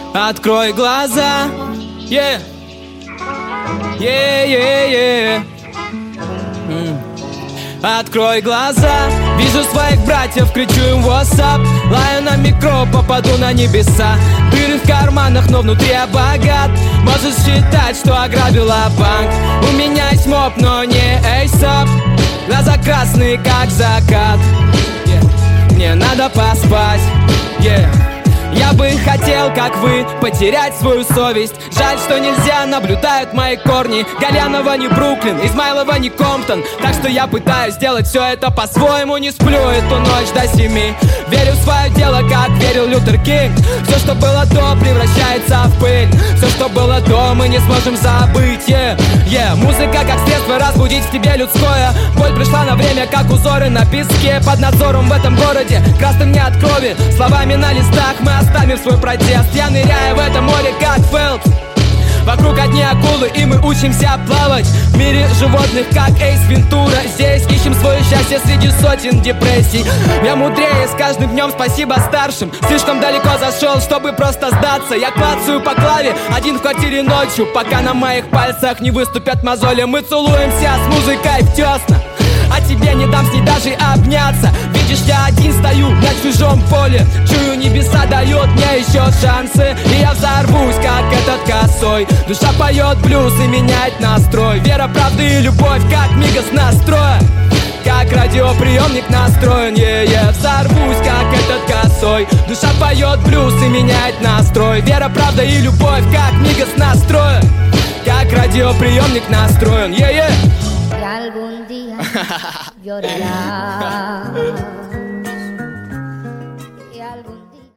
Открой глаза, yeah. Yeah, yeah, yeah. Открой глаза, вижу своих братьев, кричу им what's up. Лаю на микро, попаду на небеса. Дыры в карманах, но внутри я богат. Можешь считать, что ограбила банк. У меня есть моп, но не эйсап. Глаза красные, как закат, yeah. Мне надо поспать, yeah. Я бы хотел, как вы, потерять свою совесть. Жаль, что нельзя, наблюдают мои корни. Галянова не Бруклин, Измайлова не Комптон. Так что я пытаюсь сделать все это по-своему. Не сплю эту ночь до 7. Верю в свое дело, как верил Лютер Кинг. Все, что было до, превращается в пыль. Все, что было до, мы не сможем забыть, yeah. Музыка как средство разбудить в тебе людское. Боль пришла на время, как узоры на песке. Под надзором в этом городе, красным не от крови. Словами на листах мы оставим свой протест. Я ныряю в это море, как Фелпс. Вокруг одни акулы, и мы учимся плавать. В мире животных, как Эйс Вентура. Здесь ищем свое счастье среди сотен депрессий. Я мудрее с каждым днем, спасибо старшим. Слишком далеко зашел, чтобы просто сдаться. Я клацаю по клаве, один в квартире ночью. Пока на моих пальцах не выступят мозоли. Мы целуемся с музыкой в тесна. А тебе не дам с ней даже обняться. Видишь, я один стою на чужом поле. Чую, небеса дает мне еще шансы. И я взорвусь, как этот косой. Душа поет блюз и меняет настрой. Вера, правда и любовь, как мигас настроя. Как радиоприемник настроен, yeah. Взорвусь, как этот косой. Душа поет блюз и меняет настрой. Вера, правда и любовь, как мигас настроен. Как радиоприемник настроен, yeah. Y algún día llorará.